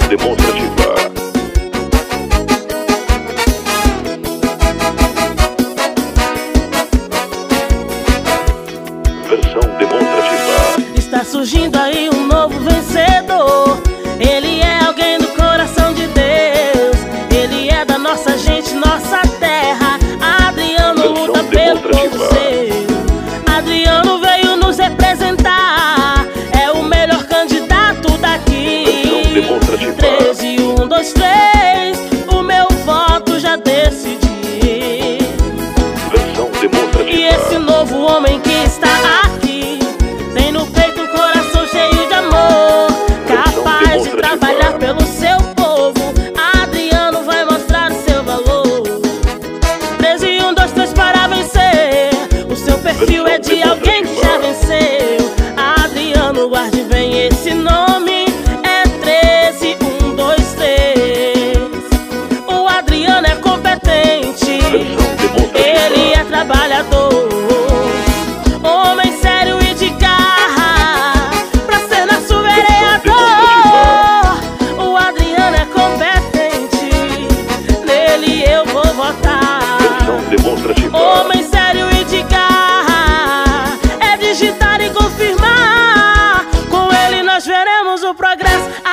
demonstrativa. Versão demonstrativa. Está surgindo aí um novo vencedor. Ele é alguém do coração de Deus. Ele é da nossa gente, nossa terra. Adriano luta pelo povo seu. Adriano veio nos representar. É o melhor candidato daqui. 13, 1, 2, 3. O meu voto já decidi. Versão demonstrativa. E esse novo homem que está aqui tem no peito um coração cheio de amor, capaz de trabalhar pelo seu povo. Adriano vai mostrar o seu valor. 13, 1, 2, 3 para vencer. O seu perfil é de alguém que já venceu. Adriano, guarde bem esse nome. É 13, 1, 2, 3. O Adriano é competente. Ele é trabalhador. Homem sério e de garra pra ser nosso vereador. O Adriano é competente. Nele eu vou votar. Homem sério e de garra, é digitar e confirmar. Com ele nós veremos o progresso.